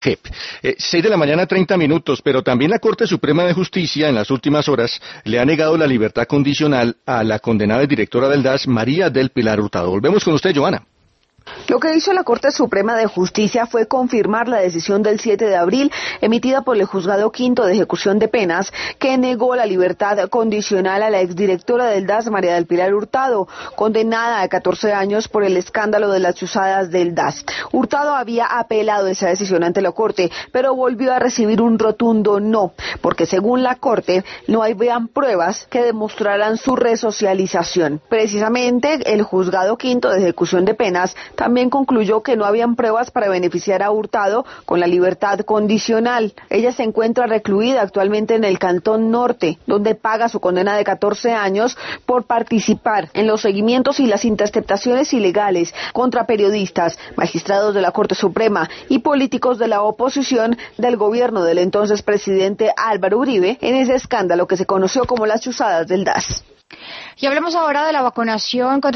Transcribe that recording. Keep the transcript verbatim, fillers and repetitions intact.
C E P. Eh, seis de la mañana, treinta minutos, pero también la Corte Suprema de Justicia en las últimas horas le ha negado la libertad condicional a la condenada y directora del D A S, María del Pilar Hurtado. Volvemos con usted, Joana. Lo que hizo la Corte Suprema de Justicia fue confirmar la decisión del siete de abril emitida por el Juzgado Quinto de Ejecución de Penas, que negó la libertad condicional a la exdirectora del D A S, María del Pilar Hurtado, condenada a catorce años por el escándalo de las chuzadas del D A S. Hurtado había apelado esa decisión ante la Corte, pero volvió a recibir un rotundo no, porque según la Corte no habían pruebas que demostraran su resocialización. Precisamente el Juzgado Quinto de Ejecución de Penas también concluyó que no habían pruebas para beneficiar a Hurtado con la libertad condicional. Ella se encuentra recluida actualmente en el Cantón Norte, donde paga su condena de catorce años por participar en los seguimientos y las interceptaciones ilegales contra periodistas, magistrados de la Corte Suprema y políticos de la oposición del gobierno del entonces presidente Álvaro Uribe en ese escándalo que se conoció como las chuzadas del D A S. Y hablamos ahora de la vacunación contra